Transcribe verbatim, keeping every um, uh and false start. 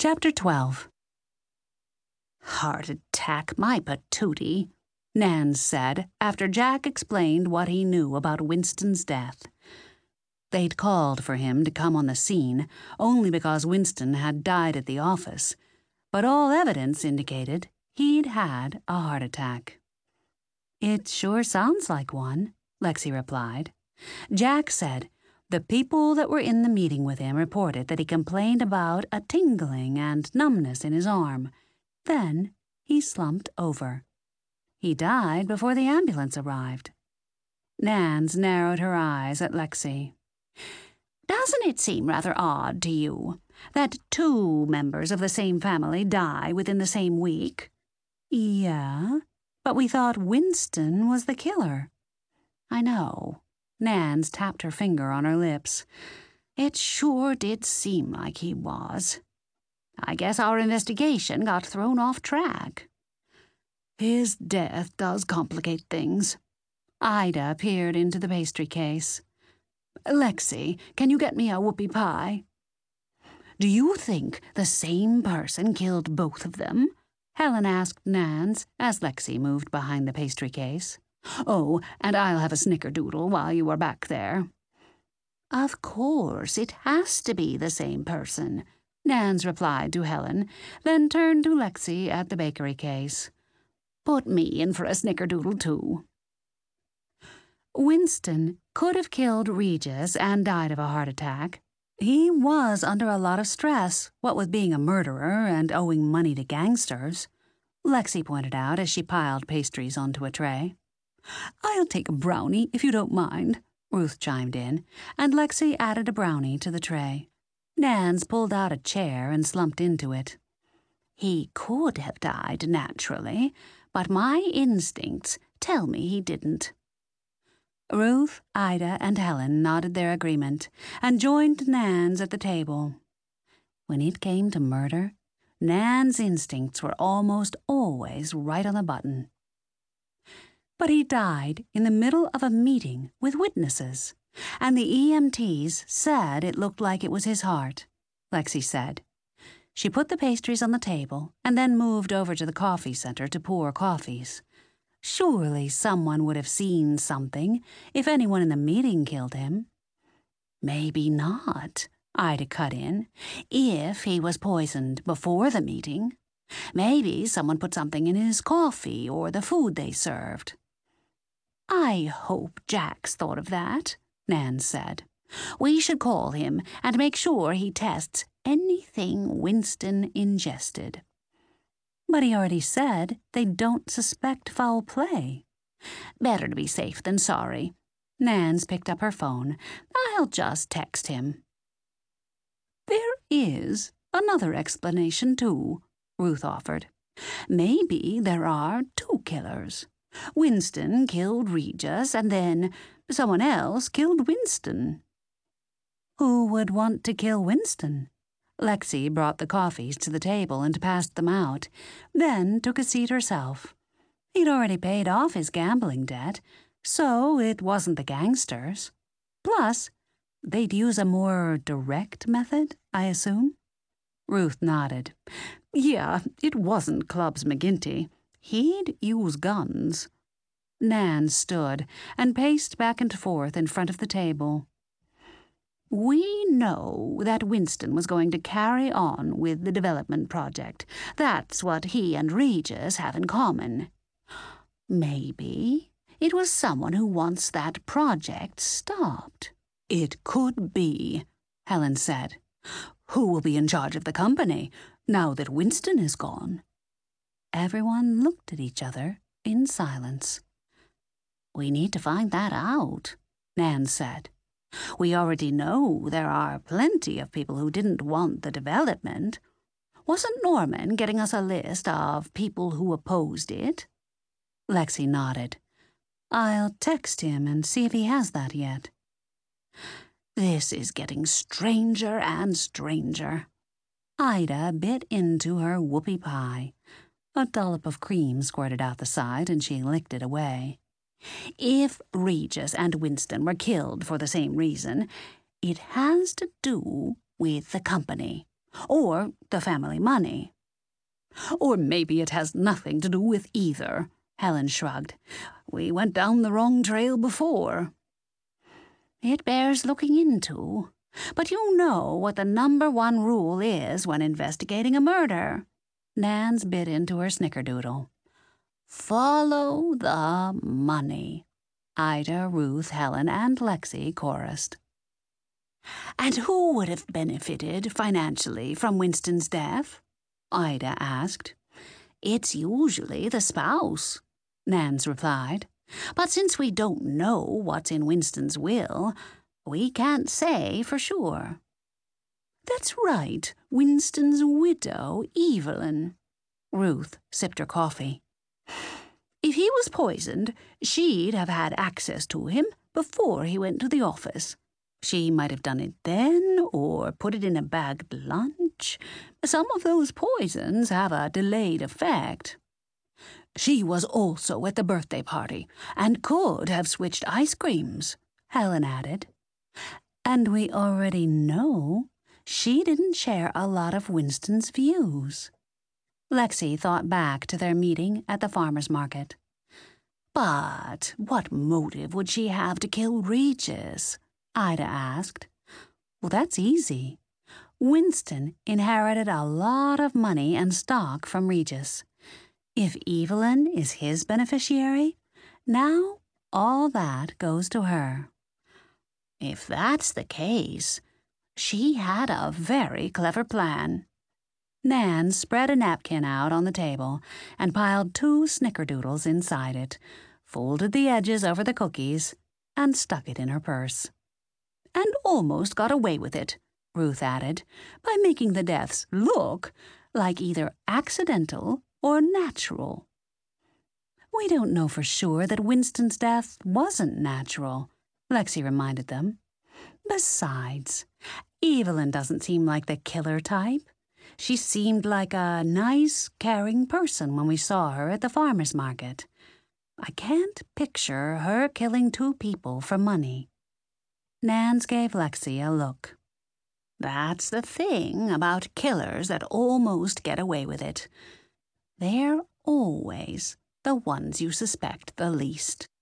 Chapter twelve. "Heart attack, my patootie," Nans said after Jack explained what he knew about Winston's death. They'd called for him to come on the scene only because Winston had died at the office, but all evidence indicated he'd had a heart attack. "It sure sounds like one," Lexi replied. Jack said the people that were in the meeting with him reported that he complained about a tingling and numbness in his arm. Then he slumped over. He died before the ambulance arrived. Nans narrowed her eyes at Lexi. "Doesn't it seem rather odd to you that two members of the same family die within the same week?" "Yeah, but we thought Winston was the killer." "I know." Nans tapped her finger on her lips. "It sure did seem like he was. I guess our investigation got thrown off track." "His death does complicate things." Ida peered into the pastry case. "Lexi, can you get me a whoopie pie?" "Do you think the same person killed both of them?" Helen asked Nans as Lexi moved behind the pastry case. "Oh, and I'll have a snickerdoodle while you are back there." "Of course, it has to be the same person," Nans replied to Helen, then turned to Lexi at the bakery case. "Put me in for a snickerdoodle, too." Winston could have killed Regis and died of a heart attack. He was under a lot of stress, what with being a murderer and owing money to gangsters, Lexi pointed out as she piled pastries onto a tray. "I'll take a brownie, if you don't mind," Ruth chimed in, and Lexi added a brownie to the tray. Nans pulled out a chair and slumped into it. "He could have died naturally, but my instincts tell me he didn't." Ruth, Ida, and Helen nodded their agreement and joined Nans at the table. When it came to murder, Nan's instincts were almost always right on the button. But he died in the middle of a meeting with witnesses, and the E M Ts said it looked like it was his heart, Lexi said. She put the pastries on the table and then moved over to the coffee center to pour coffees. Surely someone would have seen something if anyone in the meeting killed him. "Maybe not," Ida cut in, "if he was poisoned before the meeting. Maybe someone put something in his coffee or the food they served." "I hope Jack's thought of that," Nan said. "We should call him and make sure he tests anything Winston ingested." "But he already said they don't suspect foul play." "Better to be safe than sorry." Nans picked up her phone. "I'll just text him." "There is another explanation, too," Ruth offered. "Maybe there are two killers. Winston killed Regis, and then someone else killed Winston." "Who would want to kill Winston?" Lexi brought the coffees to the table and passed them out, then took a seat herself. He'd already paid off his gambling debt, so it wasn't the gangsters. Plus, they'd use a more direct method, I assume? Ruth nodded. "Yeah, it wasn't Clubs McGinty. He'd use guns." Nan stood and paced back and forth in front of the table. "We know that Winston was going to carry on with the development project. That's what he and Regis have in common. Maybe it was someone who wants that project stopped." "It could be," Helen said. "Who will be in charge of the company now that Winston is gone?" Everyone looked at each other in silence. "We need to find that out," Nan said. "We already know there are plenty of people who didn't want the development. Wasn't Norman getting us a list of people who opposed it?" Lexi nodded. "I'll text him and see if he has that yet." "This is getting stranger and stranger." Ida bit into her whoopie pie. A dollop of cream squirted out the side and she licked it away. "If Regis and Winston were killed for the same reason, it has to do with the company. or the family money. Or maybe it has nothing to do with either, Helen shrugged. We went down the wrong trail before. It bears looking into. But you know what the number one rule is when investigating a murder. Nance bit into her snickerdoodle. Follow the money. Ida, Ruth, Helen, and Lexi chorused. And who would have benefited financially from Winston's death? Ida asked. It's usually the spouse, Nance replied. But since we don't know what's in Winston's will, we can't say for sure. That's right, Winston's widow, Evelyn. Ruth sipped her coffee. If he was poisoned, she'd have had access to him before he went to the office. She might have done it then, or put it in a bagged lunch. Some of those poisons have a delayed effect. She was also at the birthday party, and could have switched ice creams, Helen added. And we already know she didn't share a lot of Winston's views. Lexi thought back to their meeting at the farmer's market. But what motive would she have to kill Regis? Ida asked. Well, that's easy. Winston inherited a lot of money and stock from Regis. If Evelyn is his beneficiary, now all that goes to her. If that's the case, she had a very clever plan. Nan spread a napkin out on the table and piled two snickerdoodles inside it, folded the edges over the cookies, and stuck it in her purse. And almost got away with it, Ruth added, by making the deaths look like either accidental or natural. We don't know for sure that Winston's death wasn't natural, Lexi reminded them. Besides, Evelyn doesn't seem like the killer type. She seemed like a nice, caring person when we saw her at the farmer's market. I can't picture her killing two people for money. Nance gave Lexi a look. That's the thing about killers that almost get away with it. They're always the ones you suspect the least.